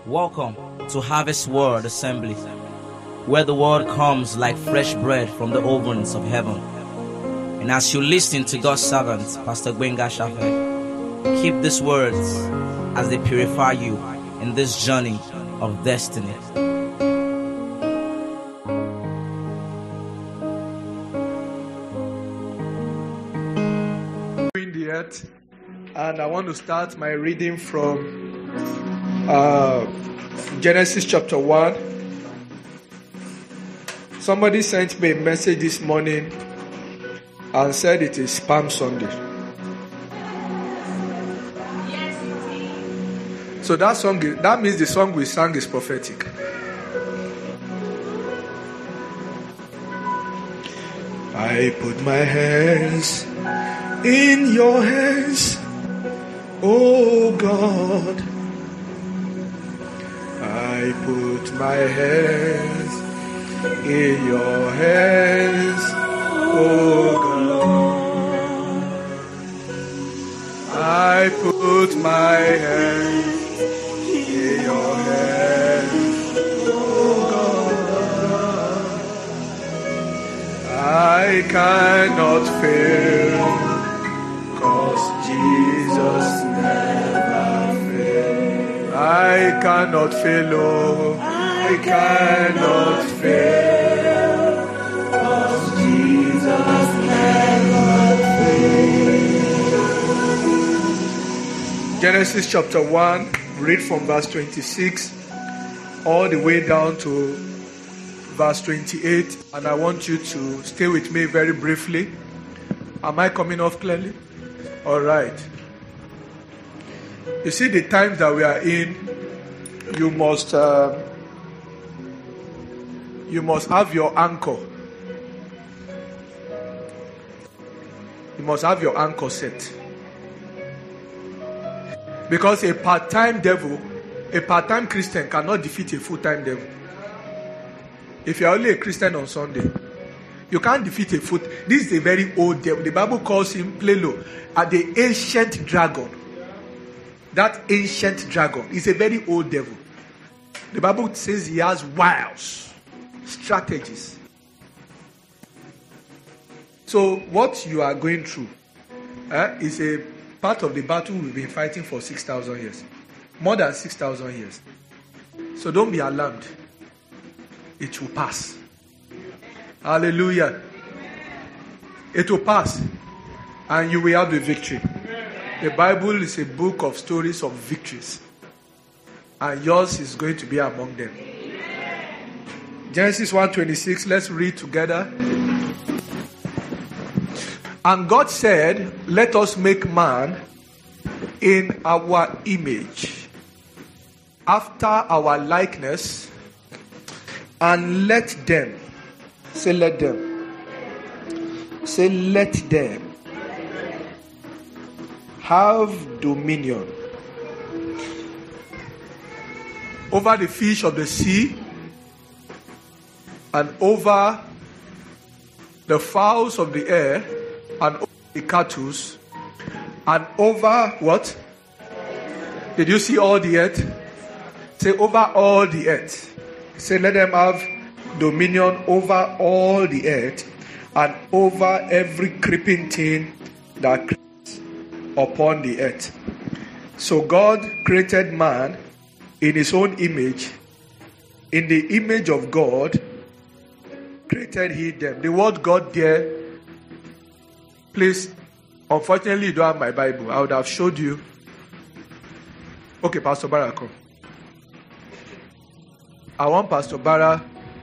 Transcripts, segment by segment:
Welcome to Harvest Word Assembly, where the word comes like fresh bread from the ovens of heaven. And as you listen to God's servant, Pastor Gbenga Shafe, keep these words as they purify you in this journey of destiny. In the earth, and I want to start my reading from Genesis chapter 1. Somebody sent me a message this morning and said it is Palm Sunday. So that means the song we sang is prophetic. I put my hands in your hands, oh God. I put my hands in your hands, oh God. I put my hands in your hands, oh God. I cannot fail, 'cause Jesus never fails. I cannot fail, oh, I cannot fail, 'cause Jesus never fails. Genesis chapter 1, read from verse 26 all the way down to verse 28, and I want you to stay with me very briefly. Am I coming off clearly? All right. You see, the times that we are in, you must have your anchor. You must have your anchor set. Because a part-time Christian cannot defeat a full-time devil. If you are only a Christian on Sunday, you can't defeat a foot. This is a very old devil. The Bible calls him Plelo, the ancient dragon. That ancient dragon is a very old devil. The Bible says he has wiles, strategies. So what you are going through is a part of the battle we've been fighting for 6,000 years. More than 6,000 years. So don't be alarmed. It will pass. Hallelujah. It will pass. And you will have the victory. The Bible is a book of stories of victories. And yours is going to be among them. Genesis 1:26, let's read together. And God said, let us make man in our image, after our likeness, and let them, say let them, say let them have dominion over the fish of the sea, and over the fowls of the air, and over the cattle, and over what? Did you see all the earth? Say over all the earth. Say let them have dominion over all the earth, and over every creeping thing that creeps upon the earth. So God created man in his own image. In the image of God created he them. The word God there, please, unfortunately you don't have my Bible. I would have showed you. Okay, Pastor Bara, come. I want Pastor Bara.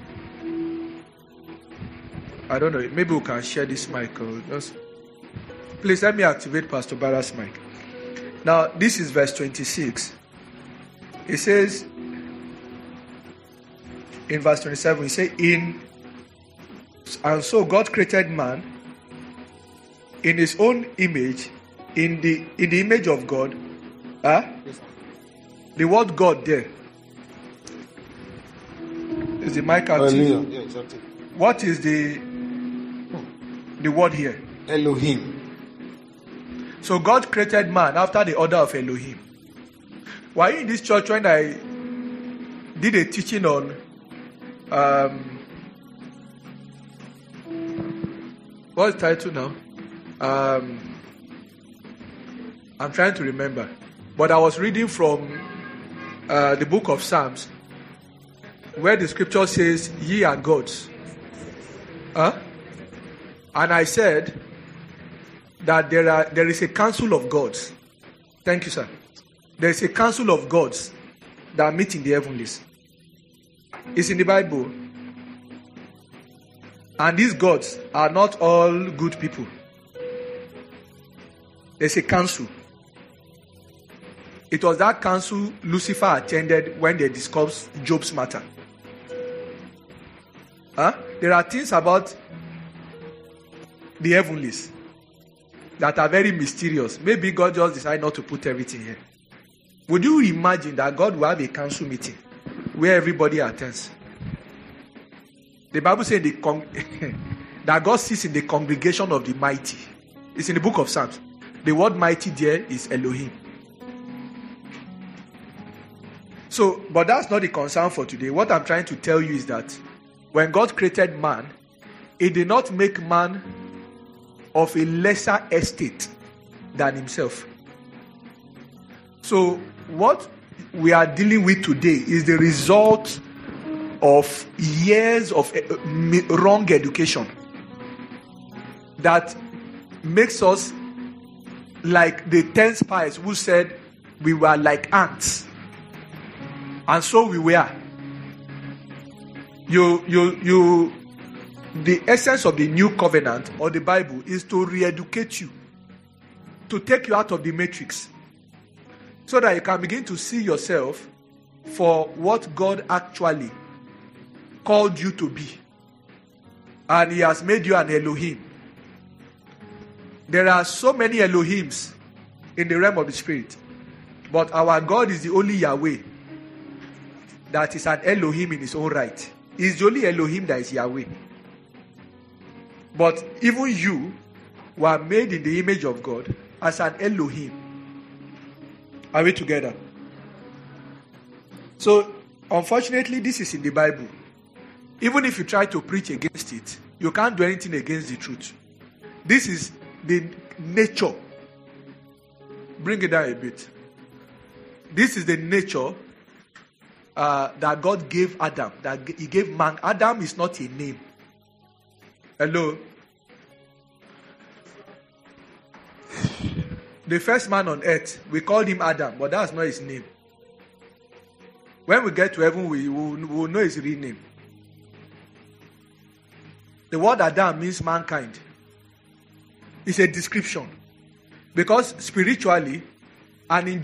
I don't know, maybe we can share this mic. Please let me activate Pastor Bara's mic. Now, this is verse 26. It says, in verse 27, it says, and so God created man in his own image, in the image of God. The word God there. Is the mic active? Yeah, exactly. What is the word here? Elohim. So God created man after the order of Elohim. Were you in this church when I did a teaching on what's the title now? I'm trying to remember. But I was reading from the book of Psalms, where the scripture says, ye are gods. And I said that there is a council of gods. Thank you, sir. There is a council of gods that meet in the heavenlies. It's in the Bible. And these gods are not all good people. There's a council. It was that council Lucifer attended when they discussed Job's matter. There are things about the heavenlies that are very mysterious. Maybe God just decided not to put everything here. Would you imagine that God will have a council meeting where everybody attends? The Bible says that God sits in the congregation of the mighty. It's in the book of Psalms. The word mighty there is Elohim. So, but that's not the concern for today. What I'm trying to tell you is that when God created man, He did not make man of a lesser estate than himself. So, what we are dealing with today is the result of years of wrong education that makes us like the 10 spies who said we were like ants. And so we were. The essence of the new covenant or the Bible is to re-educate you, to take you out of the matrix, so that you can begin to see yourself for what God actually called you to be. And He has made you an Elohim. There are so many Elohims in the realm of the Spirit, but our God is the only Yahweh that is an Elohim in His own right. He's the only Elohim that is Yahweh. But even you were made in the image of God as an Elohim. Are we together? So, unfortunately, this is in the Bible. Even if you try to preach against it, you can't do anything against the truth. This is the nature. Bring it down a bit. This is the nature that God gave Adam. That He gave man. Adam is not a name. Hello? The first man on earth, we called him Adam, but that's not his name. When we get to heaven, we will know his real name. The word Adam means mankind. It's a description. Because spiritually, and in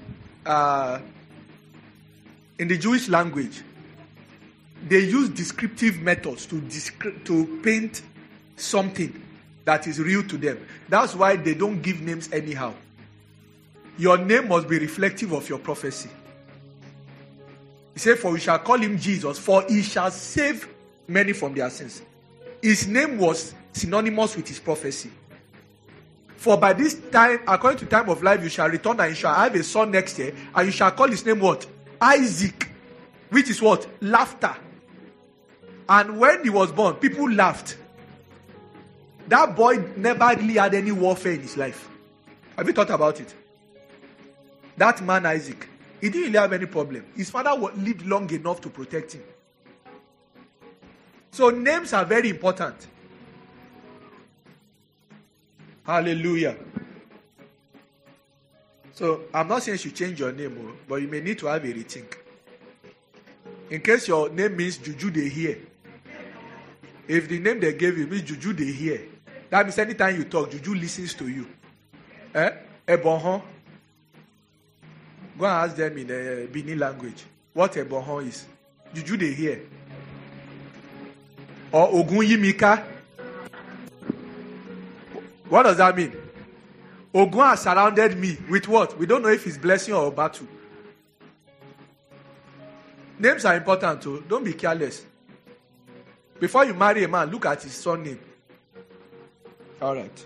the Jewish language, they use descriptive methods to paint something that is real to them. That's why they don't give names anyhow. Your name must be reflective of your prophecy. He said, for we shall call him Jesus, for he shall save many from their sins. His name was synonymous with his prophecy. For by this time, according to time of life, you shall return and you shall have a son next year, and you shall call his name what? Isaac, which is what? Laughter. And when he was born, people laughed. That boy never really had any warfare in his life. Have you thought about it? That man Isaac, he didn't really have any problem. His father lived long enough to protect him. So names are very important. Hallelujah. So I'm not saying you should change your name, but you may need to have a rethink. In case your name means Juju they hear. If the name they gave you means Juju they hear, that means anytime you talk, Juju listens to you. Ebonhon. Go and ask them in the Bini language what Ebonhon is. Juju they hear. Or Ogun Yimika. What does that mean? Ogun has surrounded me with what? We don't know if it's blessing or battle. Names are important too. Don't be careless. Before you marry a man, look at his surname. All right.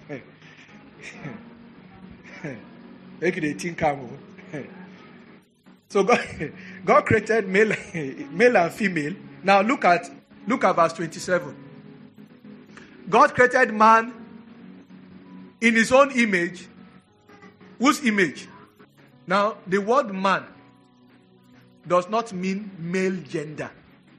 Make it a think camel. So God created male and female. Now look at verse 27. God created man in his own image. Whose image? Now, the word man does not mean male gender.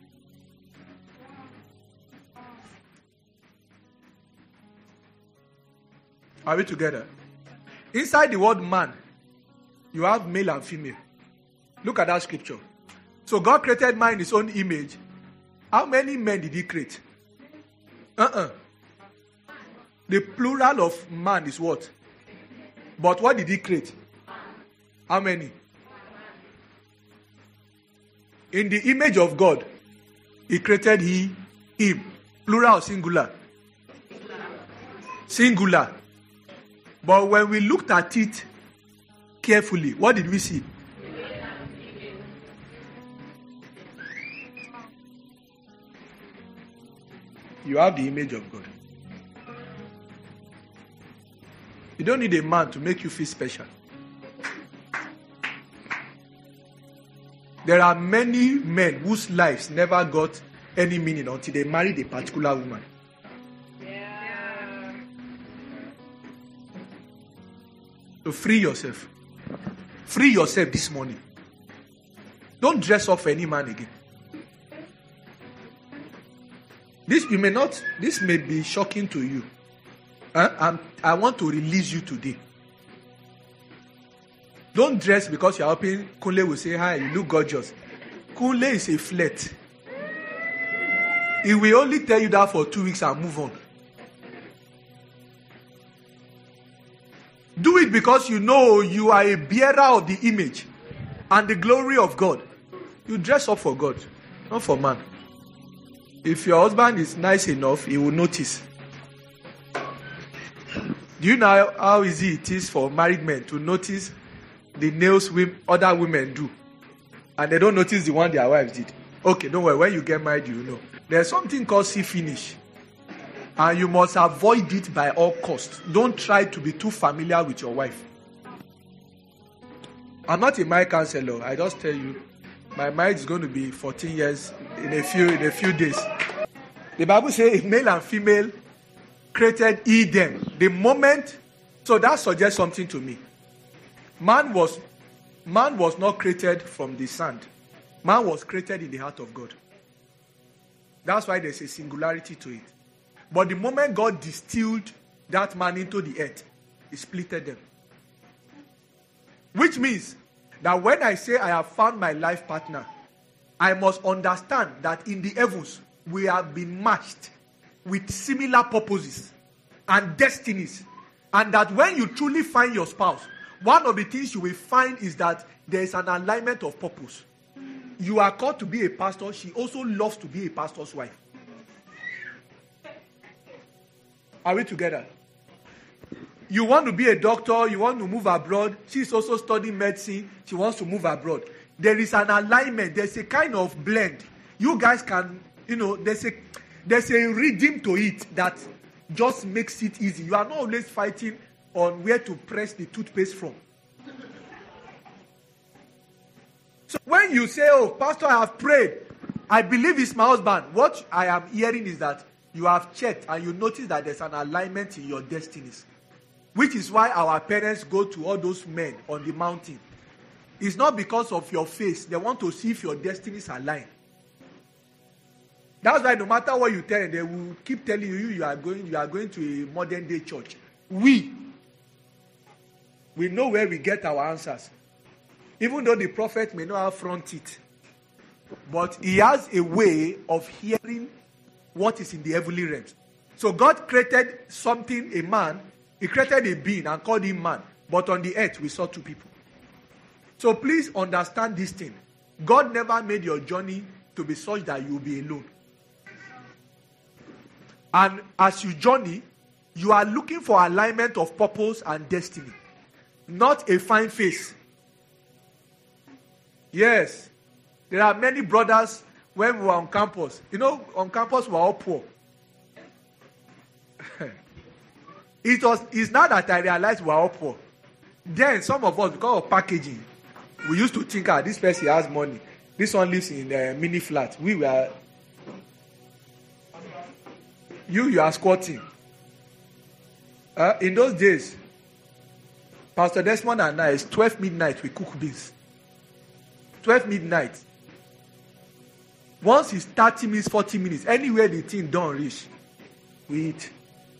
Are we together? Inside the word man, you have male and female. Look at that scripture. So God created man in his own image. How many men did he create? The plural of man is what? But what did he create? How many? In the image of God, he created him. Plural or singular? Singular. But when we looked at it carefully, what did we see? You have the image of God. You don't need a man to make you feel special. There are many men whose lives never got any meaning until they married a particular woman. Yeah. So free yourself. Free yourself this morning. Don't dress up for any man again. This may be shocking to you. I want to release you today. Don't dress because you're hoping Kunle will say, hi, you look gorgeous. Kunle is a flirt. He will only tell you that for 2 weeks and move on. Do it because you know you are a bearer of the image and the glory of God. You dress up for God, not for man. If your husband is nice enough, he will notice. Do you know how easy it is for married men to notice the nails other women do? And they don't notice the one their wives did. Okay, don't worry. When you get married, you know. There's something called see-finish. And you must avoid it by all costs. Don't try to be too familiar with your wife. I'm not a marriage counselor. I just tell you, my marriage is going to be 14 years in a few days. The Bible says male and female created he them. The moment, so that suggests something to me. Man was not created from the sand. Man was created in the heart of God. That's why there's a singularity to it. But the moment God distilled that man into the earth, he splitted them. Which means that when I say I have found my life partner, I must understand that in the heavens, we have been matched with similar purposes and destinies. And that when you truly find your spouse, one of the things you will find is that there is an alignment of purpose. You are called to be a pastor. She also loves to be a pastor's wife. Are we together? You want to be a doctor, you want to move abroad. She's also studying medicine. She wants to move abroad. There is an alignment. There's a kind of blend. You guys can, there's a rhythm to it that just makes it easy. You are not always fighting on where to press the toothpaste from. So when you say, oh, Pastor, I have prayed, I believe it's my husband, what I am hearing is that you have checked and you notice that there's an alignment in your destinies. Which is why our parents go to all those men on the mountain. It's not because of your face. They want to see if your destinies align. That's why no matter what you tell them, they will keep telling you are going to a modern day church. We know where we get our answers. Even though the prophet may not have front teeth. But he has a way of hearing what is in the heavenly realms. So God created something, a man. He created a being and called him man. But on the earth, we saw two people. So please understand this thing. God never made your journey to be such that you will be alone. And as you journey, you are looking for alignment of purpose and destiny. Not a fine face. Yes. There are many brothers when we were on campus. On campus we were all poor. It's not that I realized we are all poor. Then some of us, because of packaging, we used to think, this person has money. This one lives in a mini flat. You are squatting. In those days, Pastor Desmond and I, it's 12 midnight, we cook beans. 12 midnight. Once it's 30 minutes, 40 minutes, anywhere the thing don't reach, we eat.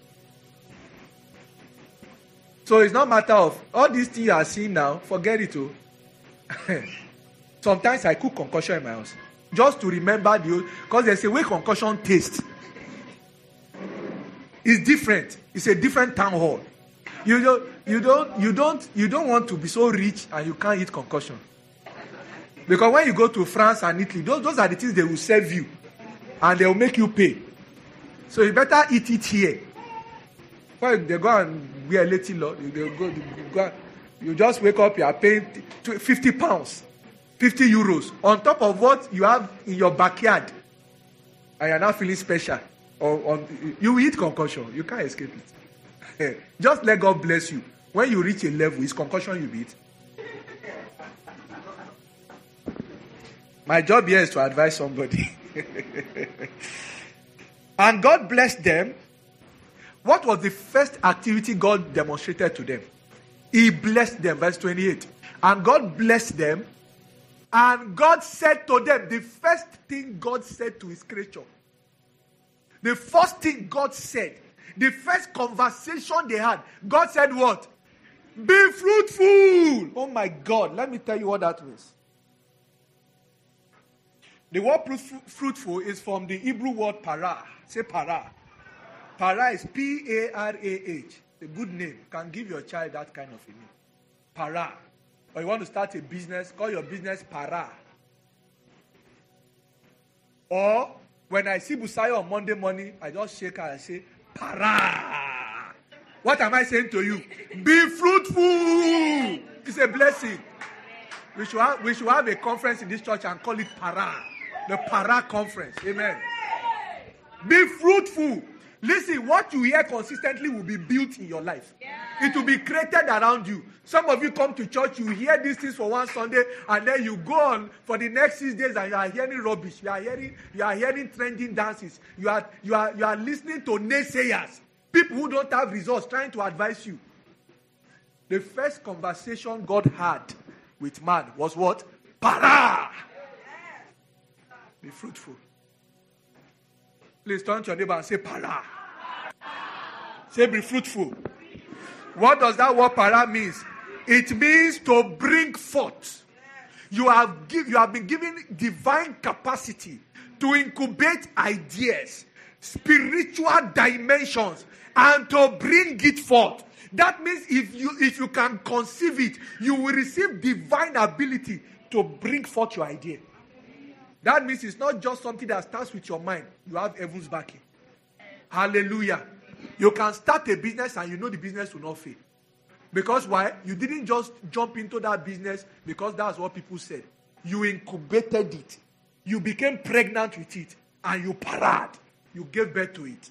So it's not a matter of all these things you are seeing now, forget it. Sometimes I cook concussion in my house. Just to remember because there's a way concussion tastes. It's different. It's a different town hall. You don't want to be so rich and you can't eat concussion. Because when you go to France and Italy, those are the things they will serve you. And they will make you pay. So you better eat it here. Well, they go and wear a little lot. You just wake up, you are paying 50 pounds, 50 euros on top of what you have in your backyard. And you're not feeling special. You eat concussion. You can't escape it. Just let God bless you. When you reach a level, it's concussion you beat. My job here is to advise somebody. And God blessed them. What was the first activity God demonstrated to them? He blessed them. Verse 28. And God blessed them. And God said to them, the first thing God said to his creature. The first thing God said. The first conversation they had. God said what? Be fruitful. Oh my God. Let me tell you what that means. The word fruitful is from the Hebrew word para. Say para. Para is P-A-R-A-H. A good name. Can give your child that kind of a name. Para. Or you want to start a business, call your business para. Or when I see Busayo on Monday morning, I just shake her and say, para. What am I saying to you? Be fruitful. It's a blessing. We should have a conference in this church and call it para. The para conference. Amen. Be fruitful. Listen, what you hear consistently will be built in your life. It will be created around you. Some of you come to church, you hear these things for one Sunday, and then you go on for the next 6 days and you are hearing rubbish. You are hearing trending dances. You are listening to naysayers. People who don't have results trying to advise you. The first conversation God had with man was what? Para! Be fruitful. Please turn to your neighbor and say para. Say be fruitful. What does that word para means? It means to bring forth. You have been given divine capacity to incubate ideas, spiritual dimensions, and to bring it forth. That means if you can conceive it, you will receive divine ability to bring forth your idea. That means it's not just something that starts with your mind. You have heaven's backing. Hallelujah. You can start a business and you know the business will not fail. Because why? You didn't just jump into that business because that's what people said. You incubated it. You became pregnant with it. And you parad. You gave birth to it.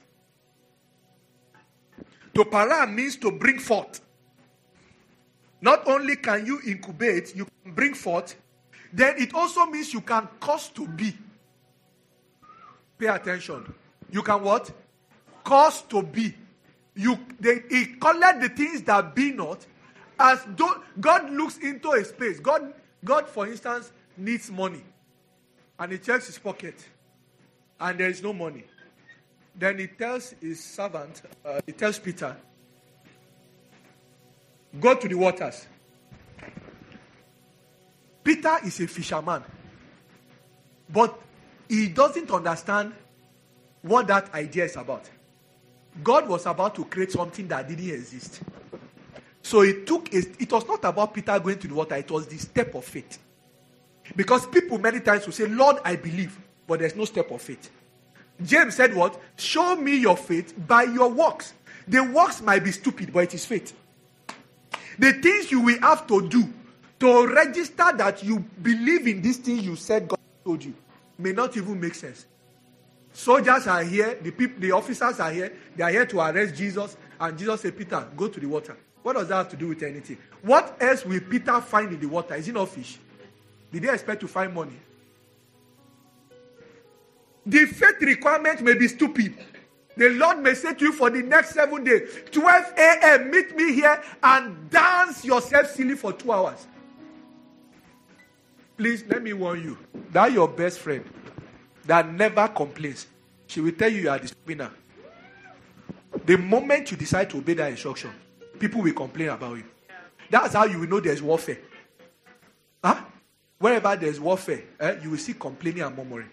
To para means to bring forth. Not only can you incubate, you can bring forth. Then it also means you can cause to be. Pay attention. You can what? Cause to be. He called the things that be not, as though God looks into a space. God, for instance, needs money. And he checks his pocket. And there is no money. Then he tells his servant, he tells Peter, go to the waters. Peter is a fisherman. But he doesn't understand what that idea is about. God was about to create something that didn't exist. So it was not about Peter going to the water, it was the step of faith. Because people many times will say, Lord, I believe, but there's no step of faith. James said what? Show me your faith by your works. The works might be stupid, but it is faith. The things you will have to do to register that you believe in this thing you said God told you may not even make sense. Soldiers are here, the officers are here, they are here to arrest Jesus, And Jesus said, Peter, go to the water. What does that have to do with anything? What else will Peter find in the water? Is it not fish? Did they expect to find money? The faith requirement may be stupid. The Lord may say to you for the next 7 days, 12 a.m., meet me here and dance yourself silly for 2 hours. Please, let me warn you. That your best friend that never complains, she will tell you are the winner. The moment you decide to obey that instruction, people will complain about you. That's how you will know there's warfare. Huh? Wherever there's warfare, you will see complaining and murmuring.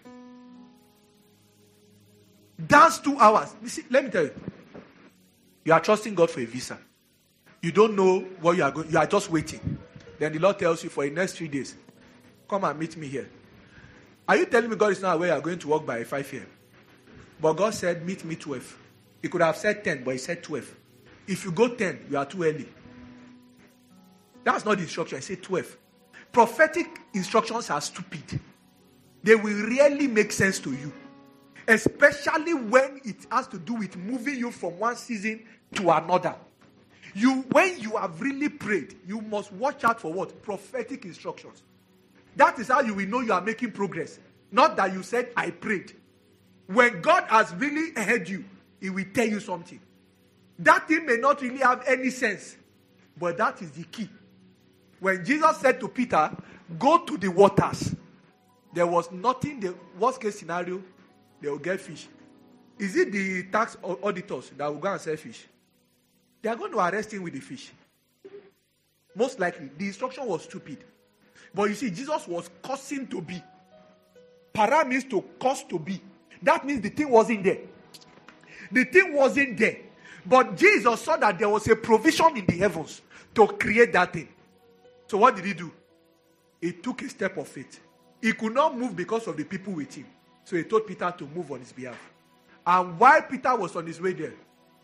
Dance 2 hours. You see, let me tell you. You are trusting God for a visa. You don't know what you are going. You are just waiting. Then the Lord tells you for the next 3 days, come and meet me here. Are you telling me God is not aware you are going to work by 5 a.m.? But God said, meet me 12. He could have said 10, but he said 12. If you go 10, you are too early. That's not the instruction. I said 12. Prophetic instructions are stupid. They will rarely make sense to you. Especially when it has to do with moving you from one season to another. When you have really prayed, you must watch out for what? Prophetic instructions. That is how you will know you are making progress. Not that you said, I prayed. When God has really heard you, He will tell you something. That thing may not really have any sense. But that is the key. When Jesus said to Peter, go to the waters, there was nothing, the worst case scenario, they will get fish. Is it the tax auditors that will go and sell fish? They are going to arrest him with the fish. Most likely. The instruction was stupid. But you see, Jesus was causing to be. Para means to cause to be. That means the thing wasn't there. The thing wasn't there. But Jesus saw that there was a provision in the heavens to create that thing. So what did he do? He took a step of faith. He could not move because of the people with him. So he told Peter to move on his behalf. And while Peter was on his way there,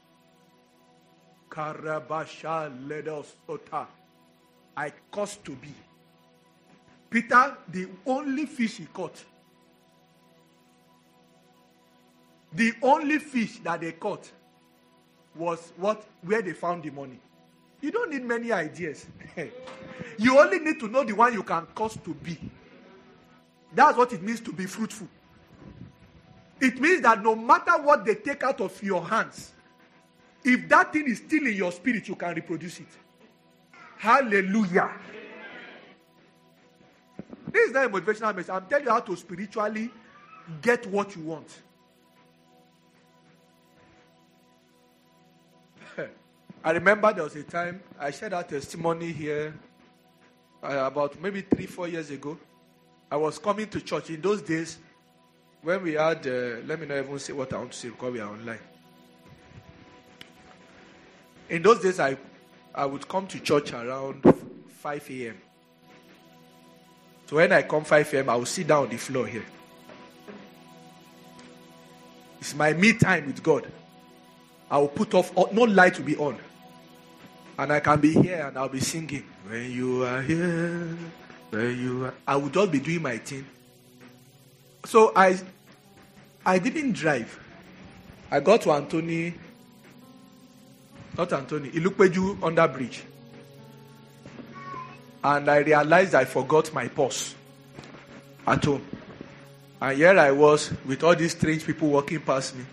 Karabasha Ledos Sota, I caused to be. Peter, the only fish he caught, the only fish that they caught was where they found the money. You don't need many ideas. You only need to know the one you can cause to be. That's what it means to be fruitful. It means that no matter what they take out of your hands, if that thing is still in your spirit, you can reproduce it. Hallelujah. This is not a motivational message. I'm telling you how to spiritually get what you want. I remember there was a time I shared that testimony here about maybe 3-4 years ago. I was coming to church in those days when we had, let me not even say what I want to say because we are online. In those days, I would come to church around 5 a.m. So when I come 5 a.m., I will sit down on the floor here. It's my me time with God. I will put off, no light will be on. And I can be here and I'll be singing. When you are here, when you are... I would just be doing my thing. So I didn't drive. I got to Ilukpeju under bridge. And I realized I forgot my purse at home. And here I was with all these strange people walking past me.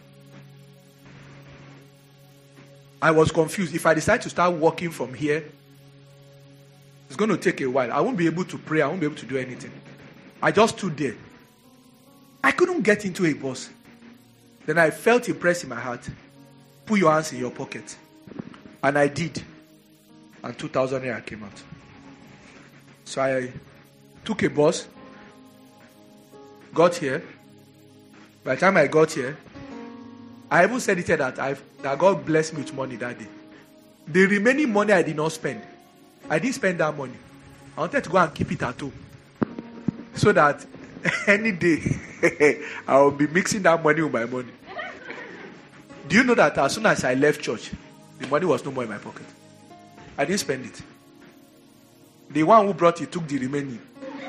I was confused. If I decide to start walking from here, it's going to take a while. I won't be able to pray. I won't be able to do anything. I just stood there. I couldn't get into a bus. Then I felt impressed in my heart. Put your hands in your pocket. And I did. And 2,000 naira came out. So I took a bus. Got here. By the time I got here, I even said it here that God blessed me with money that day. The remaining money I did not spend. I didn't spend that money. I wanted to go and keep it at home. So that any day I will be mixing that money with my money. Do you know that as soon as I left church, the money was no more in my pocket? I didn't spend it. The one who brought it took the remaining.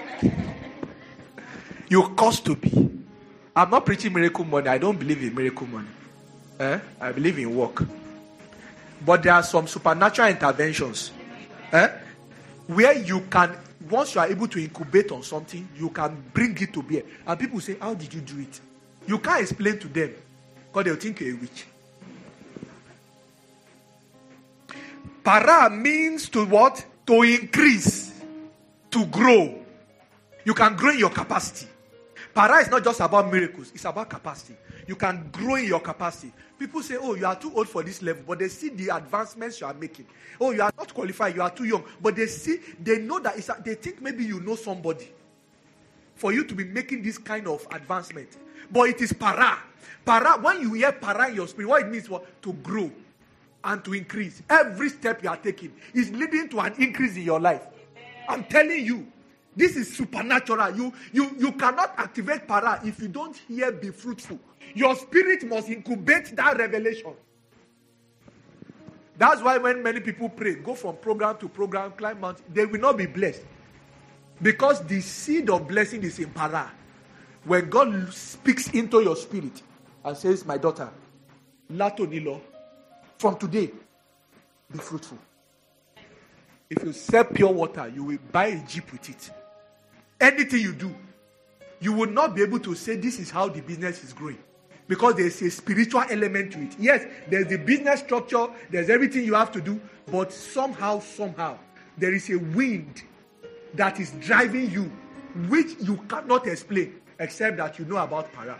You cause to be. I'm not preaching miracle money. I don't believe in miracle money. I believe in work. But there are some supernatural interventions. Where you can, once you are able to incubate on something, you can bring it to bear. And people say, how did you do it? You can't explain to them because they'll think you're a witch. Para means to what? To increase, to grow. You can grow in your capacity. Para is not just about miracles, it's about capacity. You can grow in your capacity. People say, oh, you are too old for this level, but they see the advancements you are making. Oh, you are not qualified, you are too young. But they know that they think maybe you know somebody for you to be making this kind of advancement. But it is para. Para, when you hear para in your spirit, what it means was to grow and to increase. Every step you are taking is leading to an increase in your life. I'm telling you, this is supernatural. You cannot activate para if you don't hear be fruitful. Your spirit must incubate that revelation. That's why when many people pray, go from program to program, climb mountain, they will not be blessed. Because the seed of blessing is in para. When God speaks into your spirit and says, my daughter, Lato Nilo, from today, be fruitful. If you sell pure water, you will buy a jeep with it. Anything you do, you will not be able to say this is how the business is growing. Because there's a spiritual element to it. Yes, there's the business structure, there's everything you have to do, but somehow, there is a wind that is driving you, which you cannot explain, except that you know about para.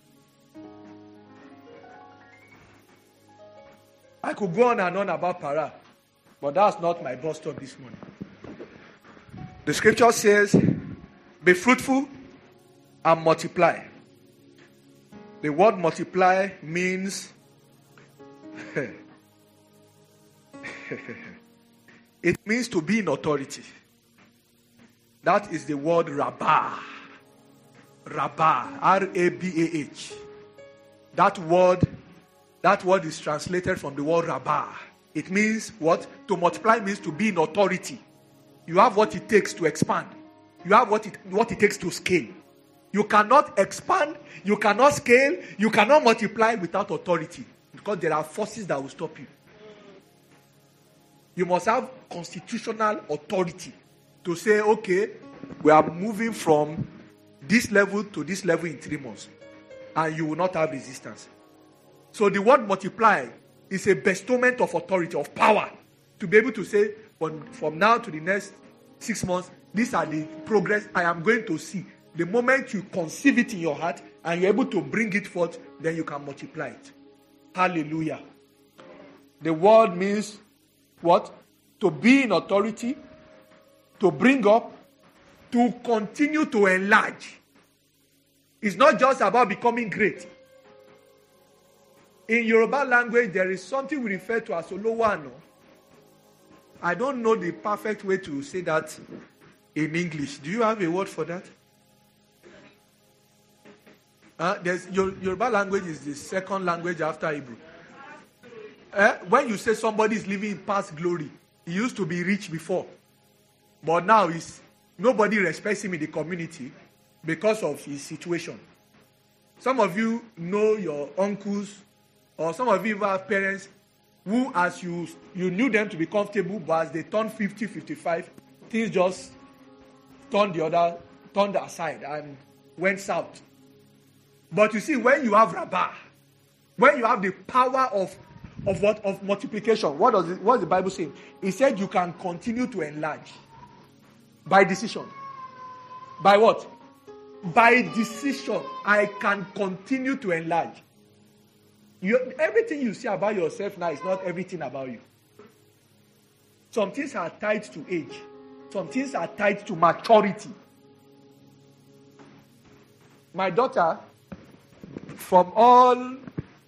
I could go on and on about para, but that's not my bus stop this morning. The scripture says, be fruitful and multiply. The word multiply means it means to be in authority. That is the word Rabbah. Rabbah, R-A-B-A-H. That word is translated from the word Rabbah. It means what? To multiply means to be in authority. You have what it takes to expand. You have what it takes to scale. You cannot expand, you cannot scale, you cannot multiply without authority. Because there are forces that will stop you. You must have constitutional authority to say, okay, we are moving from this level to this level in 3 months. And you will not have resistance. So the word multiply is a bestowment of authority, of power. To be able to say, from now to the next 6 months, these are the progress I am going to see. The moment you conceive it in your heart and you're able to bring it forth, then you can multiply it. Hallelujah. The word means what? To be in authority, to bring up, to continue to enlarge. It's not just about becoming great. In Yoruba language, there is something we refer to as Olowano. I don't know the perfect way to say that in English. Do you have a word for that? Yoruba language is the second language after Hebrew. When you say somebody is living in past glory, he used to be rich before. But now nobody respects him in the community because of his situation. Some of you know your uncles, or some of you have parents who, as you knew them to be comfortable, but as they turned 50, 55, things just turned aside and went south. But you see, when you have Rabbah, when you have the power of multiplication, what's the Bible saying? It said you can continue to enlarge by decision. By what? By decision, I can continue to enlarge. Everything you see about yourself now is not everything about you. Some things are tied to age. Some things are tied to maturity. My daughter, from all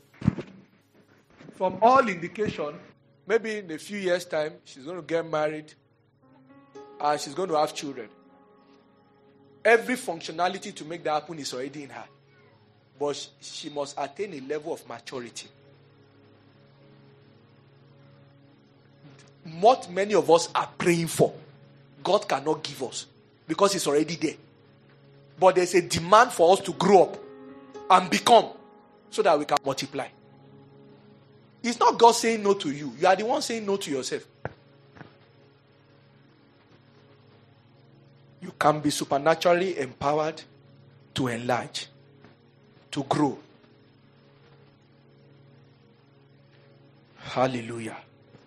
indication, maybe in a few years' time, she's going to get married and she's going to have children. Every functionality to make that happen is already in her. But she must attain a level of maturity. What many of us are praying for, God cannot give us because it's already there. But there's a demand for us to grow up and become so that we can multiply. It's not God saying no to you. You are the one saying no to yourself. You can be supernaturally empowered to enlarge, to grow. Hallelujah.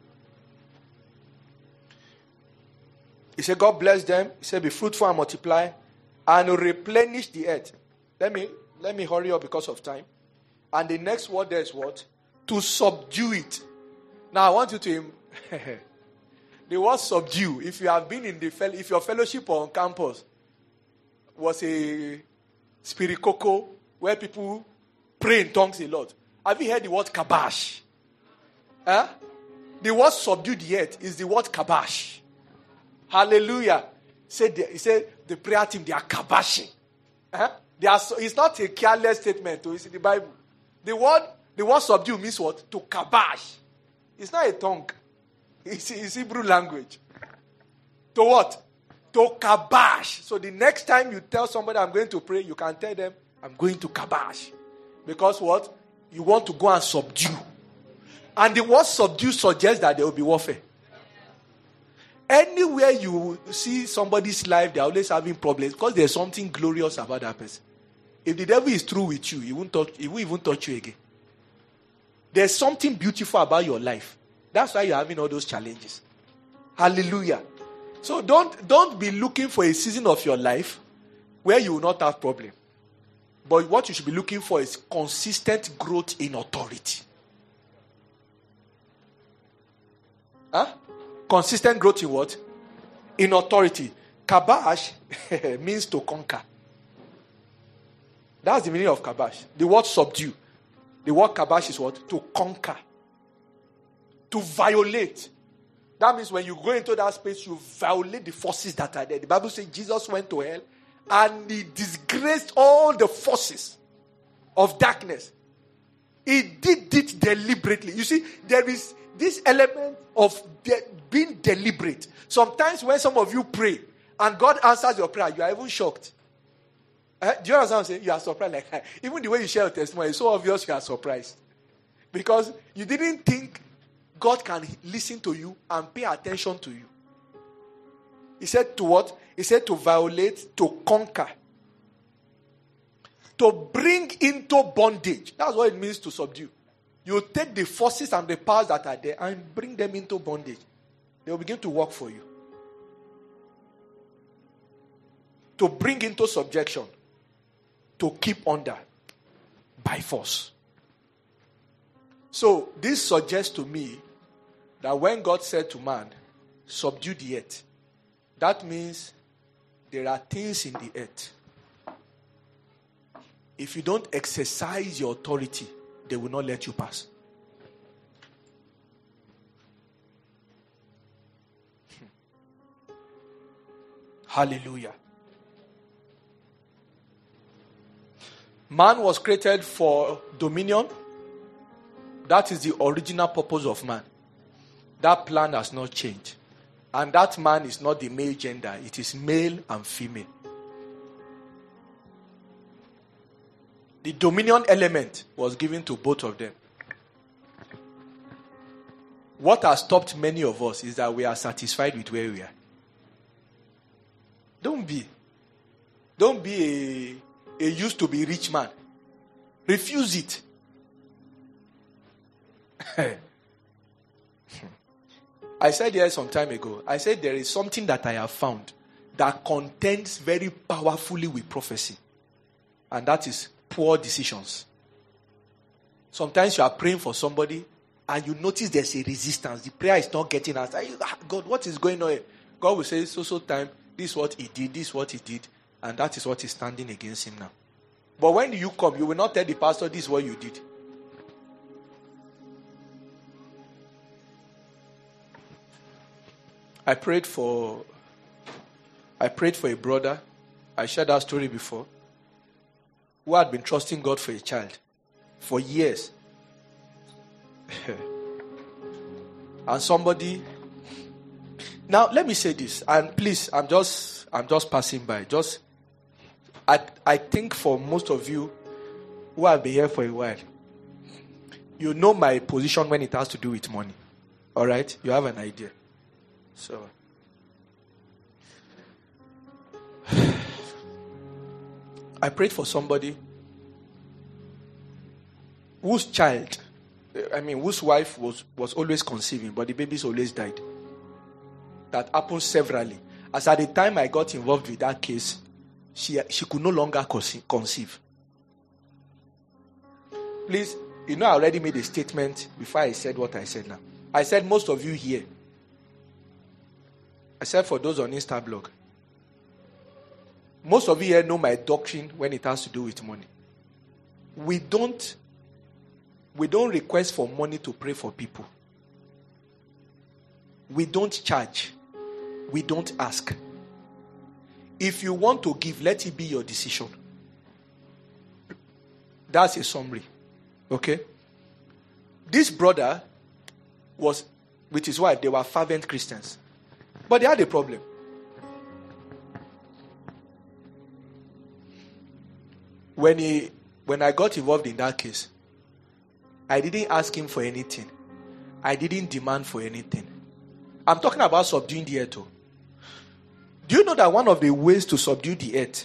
He said, God bless them. He said, be fruitful and multiply and replenish the earth. Let me hurry up because of time. And the next word there is what? To subdue it. Now I want you to the word subdue. If you have been in if your fellowship on campus was a spirit cocoa where people pray in tongues a lot, have you heard the word kabash? Huh? The word subdue the earth is the word kabash. Hallelujah. He said the prayer team, they are kabashing. Huh? It's not a careless statement. It's in the Bible. The word subdue means what? To kabash. It's not a tongue. It's Hebrew language. To what? To kabash. So the next time you tell somebody I'm going to pray, you can tell them I'm going to kabash. Because what? You want to go and subdue. And the word subdue suggests that there will be warfare. Anywhere you see somebody's life, they're always having problems because there's something glorious about that person. If the devil is through with you, he won't even touch you again. There's something beautiful about your life. That's why you're having all those challenges. Hallelujah. So don't be looking for a season of your life where you will not have problem. But what you should be looking for is consistent growth in authority. Huh? Consistent growth in what? In authority. Kabash means to conquer. That's the meaning of kabash. The word subdue. The word kabash is what? To conquer. To violate. That means when you go into that space, you violate the forces that are there. The Bible says Jesus went to hell and he disgraced all the forces of darkness. He did it deliberately. You see, there is this element of being deliberate. Sometimes when some of you pray and God answers your prayer, you are even shocked. Do you understand what I'm saying? You are surprised. Like, even the way you share your testimony, it's so obvious you are surprised. Because you didn't think God can listen to you and pay attention to you. He said to what? He said to violate, to conquer. To bring into bondage. That's what it means to subdue. You take the forces and the powers that are there and bring them into bondage. They will begin to work for you. To bring into subjection. To keep under. By force. So, this suggests to me that when God said to man, subdue the earth, that means there are things in the earth. If you don't exercise your authority, they will not let you pass. Hallelujah. Man was created for dominion. That is the original purpose of man. That plan has not changed. And that man is not the male gender. It is male and female. The dominion element was given to both of them. What has stopped many of us is that we are satisfied with where we are. Don't be a used to be rich man. Refuse it. I said here some time ago, I said there is something that I have found that contends very powerfully with prophecy. And that is poor decisions. Sometimes you are praying for somebody and you notice there's a resistance. The prayer is not getting answered. God, what is going on here? God will say, so time, this is what he did, this is what he did, and that is what is standing against him now. But when you come, you will not tell the pastor this is what you did. I prayed for a brother. I shared that story before. Who had been trusting God for a child for years. And somebody. Now let me say this, and please, I'm just passing by. I think for most of you who have been here for a while, You know my position when it has to do with money. All right? You have an idea. So, I prayed for somebody whose wife was always conceiving, but the babies always died. That happened severally. As at the time I got involved with that case, she could no longer conceive. Please, you know I already made a statement before I said what I said now. I said most of you here, except for those on Instablog, most of you here know my doctrine when it has to do with money. We don't request for money to pray for people. We don't charge. We don't ask. If you want to give, let it be your decision. That's a summary. Okay? This brother was, with his wife, they were fervent Christians. But they had a problem. When I got involved in that case, I didn't ask him for anything. I didn't demand for anything. I'm talking about subduing the earth. Do you know that one of the ways to subdue the earth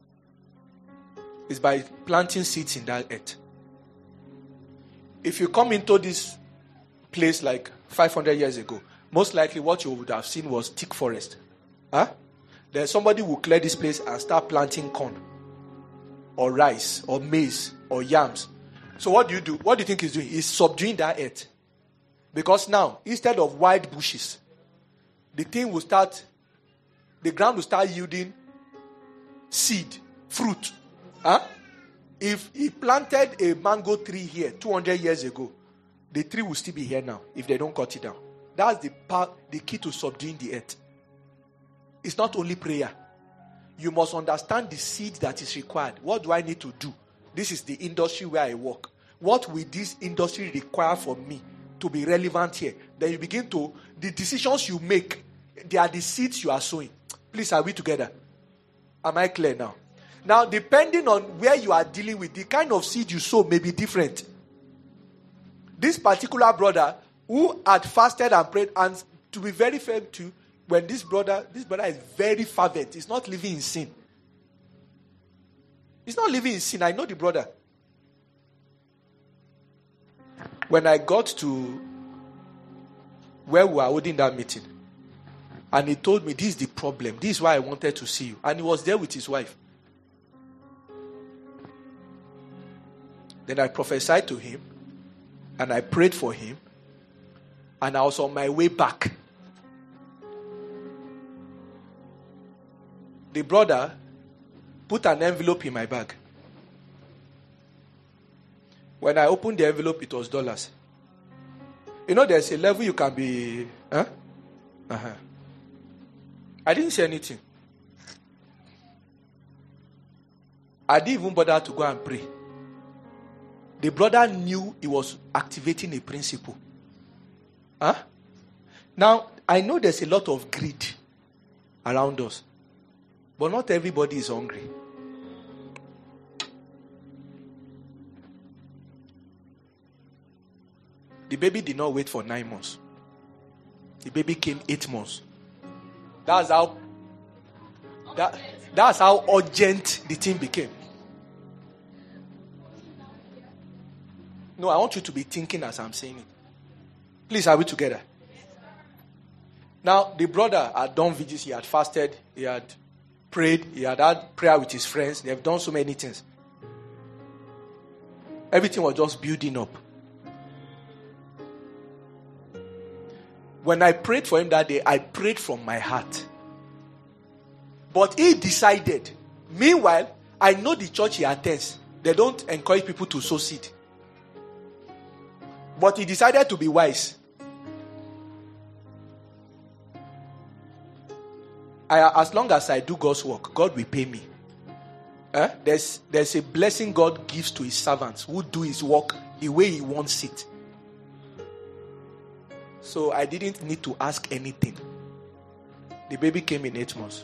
is by planting seeds in that earth? If you come into this place like 500 years ago, most likely what you would have seen was thick forest. Then somebody will clear this place and start planting corn or rice or maize or yams. So what do you do? What do you think he's doing? He's subduing that earth. Because now, instead of wide bushes, the ground will start yielding seed, fruit. If he planted a mango tree here 200 years ago, the tree will still be here now if they don't cut it down. That's the key to subduing the earth. It's not only prayer. You must understand the seed that is required. What do I need to do? This is the industry where I work. What will this industry require from me to be relevant here? Then you begin to, the decisions you make, they are the seeds you are sowing. Please, are we together? Am I clear now? Now, depending on where you are dealing with, the kind of seed you sow may be different. This particular brother who had fasted and prayed, and to be very fair to you, when this brother is very fervent. He's not living in sin. He's not living in sin. I know the brother. When I got to where we were holding that meeting, and he told me, this is the problem. This is why I wanted to see you. And he was there with his wife. Then I prophesied to him, and I prayed for him, and I was on my way back. The brother put an envelope in my bag. When I opened the envelope, it was dollars. You know, there's a level you can be... I didn't say anything. I didn't even bother to go and pray. The brother knew he was activating a principle. Now, I know there's a lot of greed around us. But not everybody is hungry. The baby did not wait for 9 months. The baby came 8 months. That's how urgent the thing became. No, I want you to be thinking as I'm saying it. Please, are we together? Now, the brother had done vigils, he had fasted, he had prayed, he had had prayer with his friends. They have done so many things. Everything was just building up. When I prayed for him that day, I prayed from my heart. But he decided. Meanwhile, I know the church he attends, they don't encourage people to sow seed. But he decided to be wise. As long as I do God's work, God will pay me. There's a blessing God gives to his servants who do his work the way he wants it. So I didn't need to ask anything. The baby came in 8 months.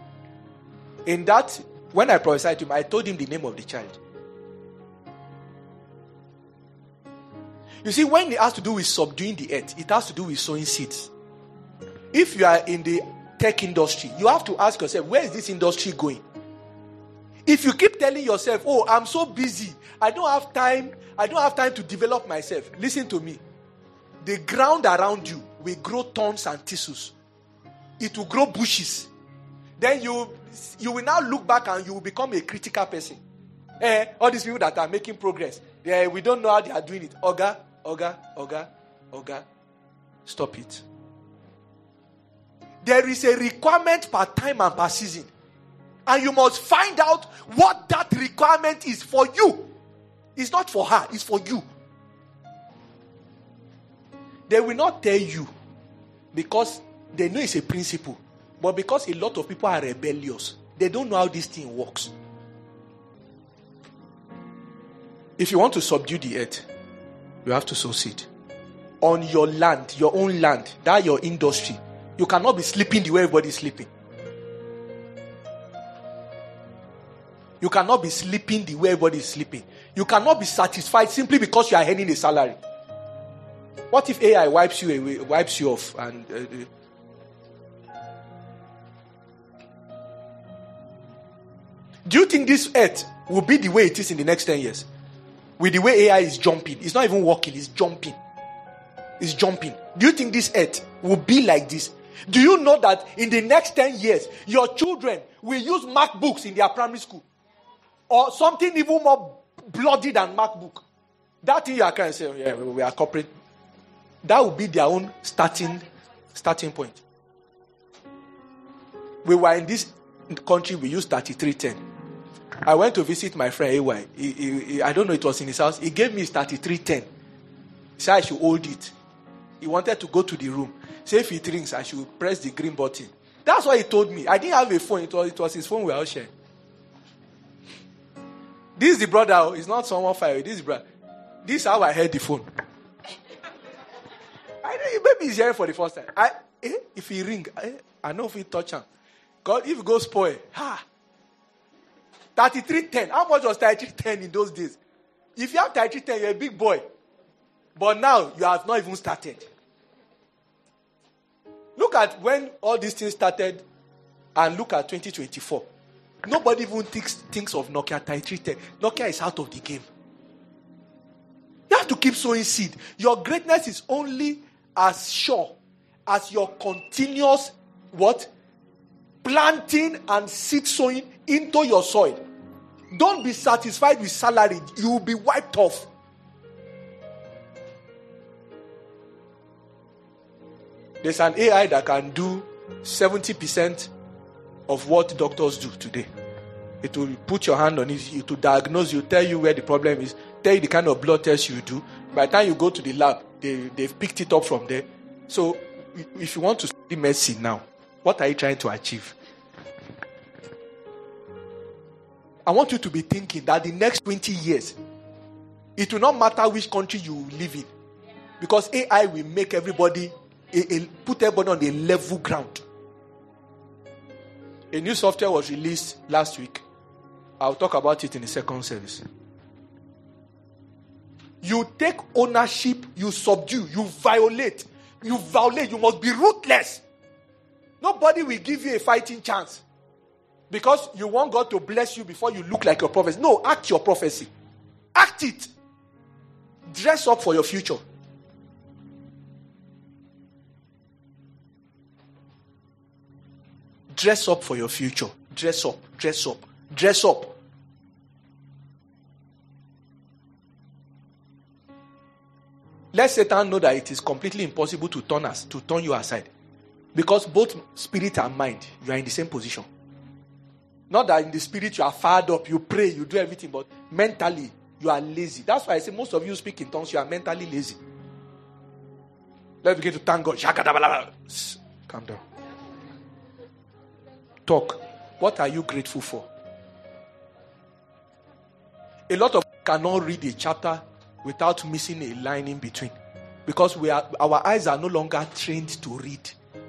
In that, when I prophesied to him, I told him the name of the child. You see, when it has to do with subduing the earth, it has to do with sowing seeds. If you are in the tech industry, you have to ask yourself, where is this industry going? If you keep telling yourself, oh, I'm so busy, I don't have time to develop myself. Listen to me. The ground around you will grow thorns and thistles. It will grow bushes. Then you will now look back and you will become a critical person. All these people that are making progress, we don't know how they are doing it. Oga. Stop it. There is a requirement per time and per season. And you must find out what that requirement is for you. It's not for her, it's for you. They will not tell you because they know it's a principle. But because a lot of people are rebellious, they don't know how this thing works. If you want to subdue the earth, you have to sow seed. On your land, your own land, that your industry. You cannot be sleeping the way everybody is sleeping. You cannot be sleeping the way everybody is sleeping. You cannot be satisfied simply because you are earning a salary. What if AI wipes you away, wipes you off? And do you think this earth will be the way it is in the next 10 years? With the way AI is jumping. It's not even walking, it's jumping. It's jumping. Do you think this earth will be like this? Do you know that in the next 10 years, your children will use MacBooks in their primary school? Or something even more bloody than MacBook? That thing you can say, yeah, we are corporate. That will be their own starting point. We were in this country, we used 3310. I went to visit my friend AY. I don't know, it was in his house. He gave me his 3310. He said I should hold it. He wanted to go to the room. Say if it rings, I should press the green button. That's what he told me. I didn't have a phone. It was his phone we were all sharing. This is the brother. It's not someone fire. This is the brother. This is how I heard the phone. Maybe he's hearing for the first time. If he ring, I know if he touch him. God, if he goes spoil, 3310. How much was 3310 in those days? If you have 3310, you're a big boy. But now, you have not even started. Look at when all these things started and look at 2024. Nobody even thinks of Nokia 3310. Nokia is out of the game. You have to keep sowing seed. Your greatness is only as sure as your continuous planting and seed sowing into your soil. Don't be satisfied with salary. You will be wiped off. There's an AI that can do 70% of what doctors do today. It will put your hand on it, it will diagnose you, tell you where the problem is, tell you the kind of blood test you do. By the time you go to the lab, they've picked it up from there. So, if you want to study medicine now, what are you trying to achieve? I want you to be thinking that the next 20 years, it will not matter which country you live in. Because AI will make everybody, put everybody on a level ground. A new software was released last week. I'll talk about it in the second service. You take ownership, you subdue, you violate. You must be ruthless. Nobody will give you a fighting chance. Because you want God to bless you before you look like your prophecy. No, act your prophecy. Act it. Dress up for your future. Dress up for your future. Dress up, dress up, dress up. Let Satan know that it is completely impossible to turn you aside. Because both spirit and mind, you are in the same position. Not that in the spirit you are fired up, you pray, you do everything, but mentally you are lazy. That's why I say most of you speak in tongues, you are mentally lazy. Let's begin to thank God. Calm down. Talk. What are you grateful for? A lot of people cannot read a chapter without missing a line in between. Because our eyes are no longer trained to read.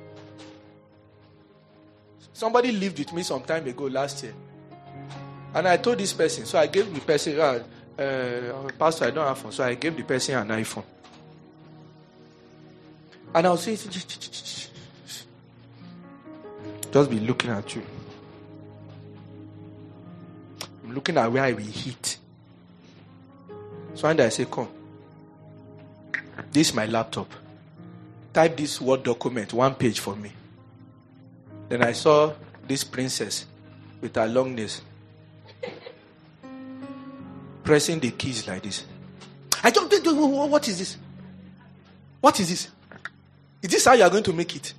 Somebody lived with me some time ago last year. And I told this person, so I gave the person, Pastor, I don't have phone. So I gave the person an iPhone. And I'll say, just be looking at you. I'm looking at where I will hit. So one day I say, come. This is my laptop. Type this Word document, 1 page for me. Then I saw this princess with her long nails pressing the keys like this. I don't. What is this? What is this? Is this how you are going to make it?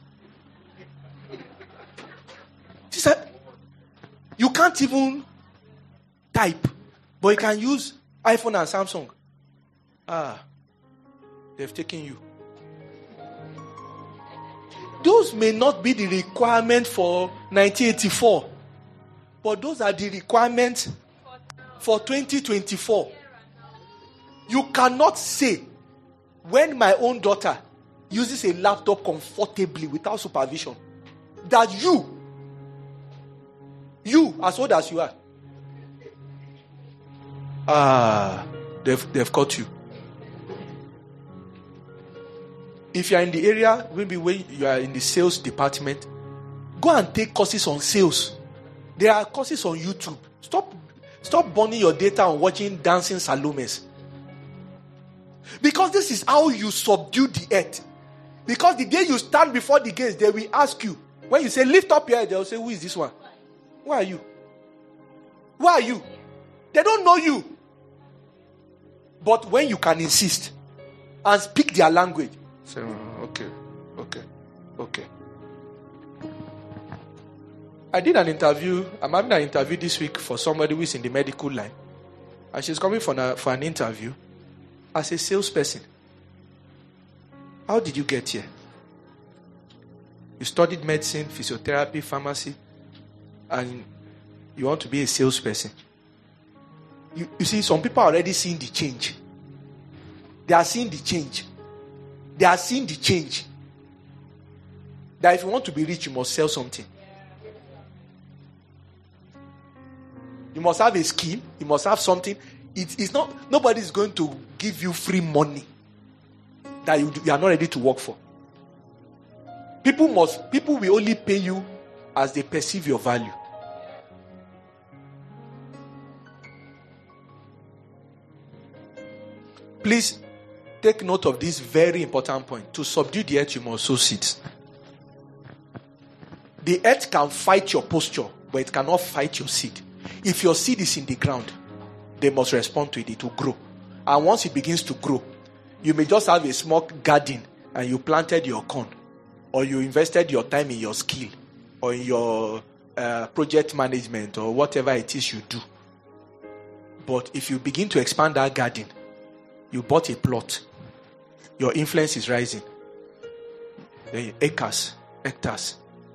You can't even type, but you can use iPhone and Samsung. They've taken you. Those may not be the requirement for 1984, but those are the requirements for 2024. You cannot say, when my own daughter uses a laptop comfortably without supervision, that you as old as you are, they've caught you. If you are in the area, maybe when you are in the sales department, go and take courses on sales. There are courses on YouTube. Stop burning your data on watching dancing Salomes. Because this is how you subdue the earth. Because the day you stand before the gates, they will ask you. When you say, lift up your head, they will say, who is this one? Who are you? Who are you? They don't know you. But when you can insist and speak their language, say, okay. I did an interview. I'm having an interview this week for somebody who is in the medical line. And she's coming for an interview as a salesperson. How did you get here? You studied medicine, physiotherapy, pharmacy, and you want to be a salesperson. You see, some people are already seeing the change. They are seeing the change. They are seeing the change. That if you want to be rich, you must sell something. You must have a scheme. You must have something. It's not. Nobody is going to give you free money that you are not ready to work for. People will only pay you as they perceive your value. Please take note of this very important point. To subdue the earth, you must sow seeds. The earth can fight your posture, but it cannot fight your seed. If your seed is in the ground, they must respond to it. It will grow. And once it begins to grow, you may just have a small garden and you planted your corn, or you invested your time in your skill, or in your project management, or whatever it is you do. But if you begin to expand that garden, you bought a plot, your influence is rising. Then acres, hectares.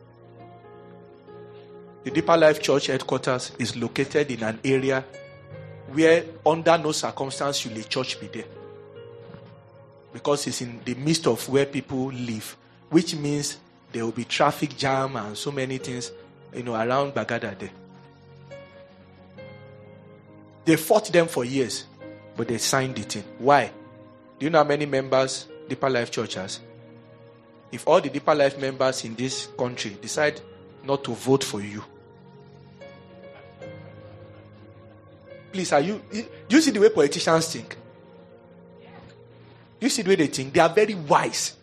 The Deeper Life Church headquarters is located in an area where under no circumstance should a church be there. Because it's in the midst of where people live, which means there will be traffic jam and so many things, around Bagada there. They fought them for years, but they signed it in. Why? Do you know how many members Deeper Life Church has? If all the Deeper Life members in this country decide not to vote for you, please, do you see the way politicians think? You see the way they think? They are very wise.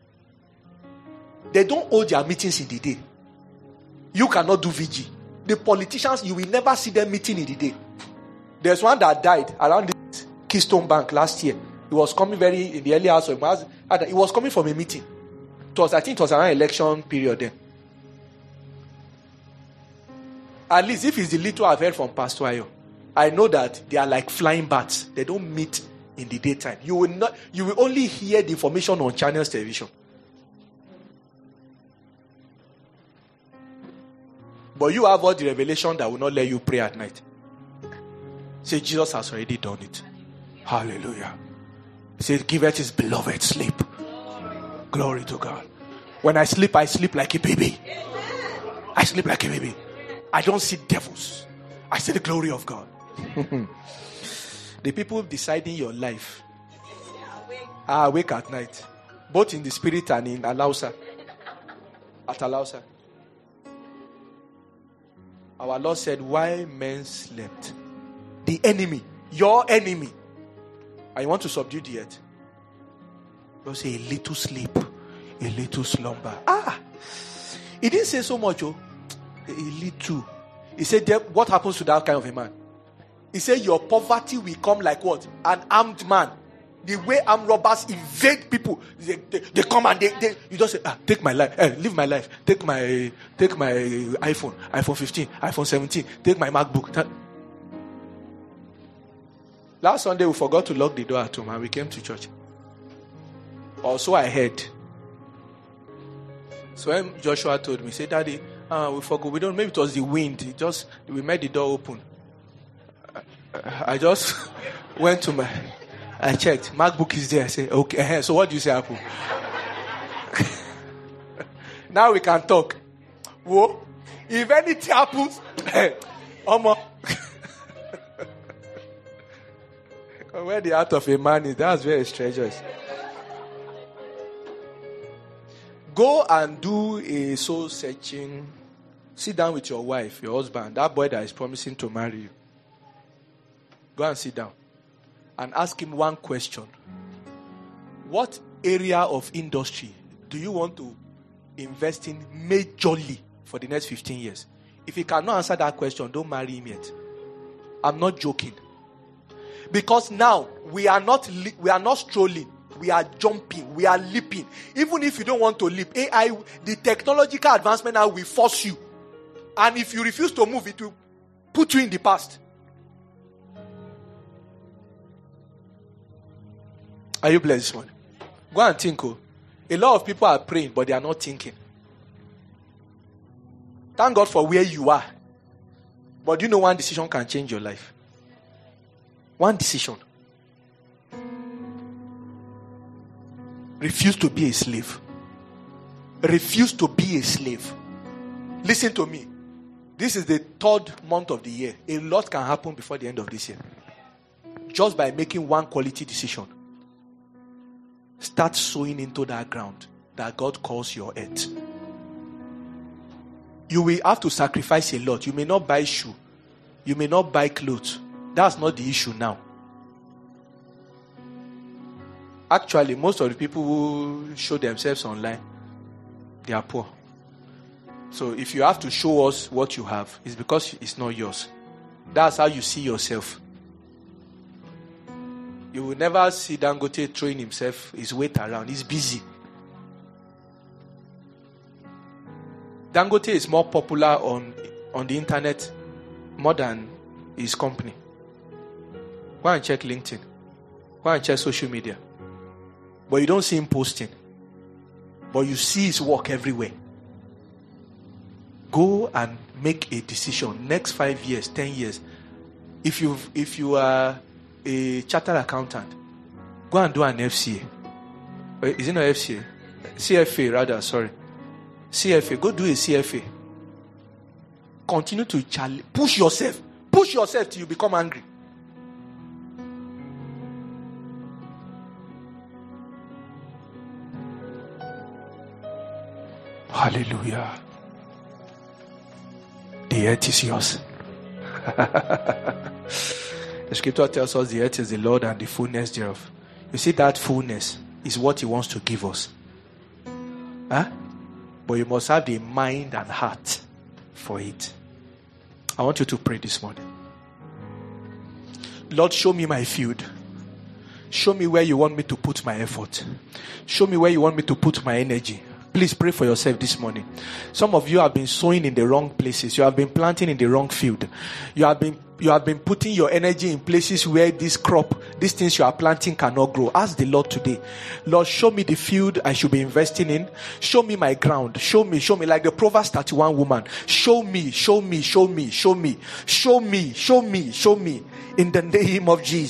They don't hold their meetings in the day. You cannot do VG. The politicians, you will never see them meeting in the day. There's one that died around this Keystone Bank last year. He was coming in the early hours of he was coming from a meeting. I think it was around election period then. At least if it's the little I've heard from Pastor Ayo, I know that they are like flying bats. They don't meet in the daytime. You will only hear the information on Channels Television. But you have all the revelation that will not let you pray at night. Say, Jesus has already done it. Hallelujah. He said, give it his beloved sleep. Glory to God. When I sleep like a baby. I sleep like a baby. I don't see devils. I see the glory of God. The people deciding your life are awake at night, both in the spirit and in Alausa. At Alausa. Our Lord said, why men slept? The enemy, your enemy. I want to subdue the earth. God say, a little sleep, a little slumber. He didn't say so much, a little. He said, what happens to that kind of a man? He said, your poverty will come like what? An armed man. The way armed robbers invade people, they come and they you just say, take my life, live my life, take my iPhone 15, iPhone 17, take my MacBook. Last Sunday we forgot to lock the door at home and we came to church. Also I heard. So when Joshua told me, he said, Daddy, we forgot, we don't, maybe it was the wind, we made the door open. I just went to I checked. MacBook is there. I said, okay. So what do you say, Apple? Now we can talk. Whoa. If anything happens, Omo. Where the heart of a man is, that's where his treasure is. Go and do a soul searching. Sit down with your wife, your husband, that boy that is promising to marry you. Go and sit down. And ask him one question. What area of industry do you want to invest in majorly for the next 15 years? If he cannot answer that question, don't marry him yet. I'm not joking. Because now, we are not strolling. We are jumping. We are leaping. Even if you don't want to leap, AI, the technological advancement now will force you. And if you refuse to move, it will put you in the past. Are you blessed this morning? Go and think. A lot of people are praying, but they are not thinking. Thank God for where you are. But you know one decision can change your life. One decision. Refuse to be a slave. Refuse to be a slave. Listen to me. This is the 3rd month of the year. A lot can happen before the end of this year. Just by making one quality decision. Start sowing into that ground that God calls your earth. You will have to sacrifice a lot. You may not buy shoe. You may not buy clothes. That's not the issue now. Actually, most of the people who show themselves online, they are poor. So if you have to show us what you have, it's because it's not yours. That's how you see yourself. You will never see Dangote throwing his weight around. He's busy. Dangote is more popular on the internet more than his company. Go and check LinkedIn. Go and check social media. But you don't see him posting. But you see his work everywhere. Go and make a decision. Next 5 years, 10 years. If you are a chartered accountant, go and do an FCA. Is it not FCA? CFA rather, sorry. CFA. Go do a CFA. Continue to push yourself. Push yourself till you become angry. Hallelujah. The earth is yours. The scripture tells us the earth is the Lord and the fullness thereof. You see, that fullness is what he wants to give us. But you must have the mind and heart for it. I want you to pray this morning. Lord, show me my field. Show me where you want me to put my effort. Show me where you want me to put my energy. Please pray for yourself this morning. Some of you have been sowing in the wrong places. You have been planting in the wrong field. You have been putting your energy in places where this crop, these things you are planting cannot grow. Ask the Lord today. Lord, show me the field I should be investing in. Show me my ground. Show me. Like the Proverbs 31 woman. Show me. In the name of Jesus.